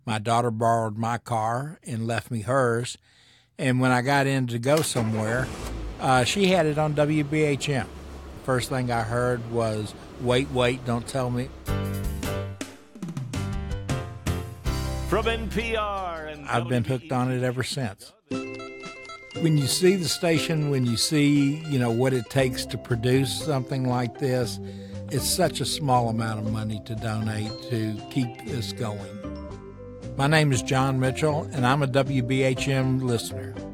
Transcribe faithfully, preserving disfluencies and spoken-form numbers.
My daughter borrowed my car and left me hers. And when I got in to go somewhere, uh, she had it on W B H M. First thing I heard was, "Wait, wait, don't tell me." From N P R and I've been hooked on it ever since. When you see the station, when you see, you know, what it takes to produce something like this, it's such a small amount of money to donate to keep this going. My name is John Mitchell, and I'm a W B H M listener.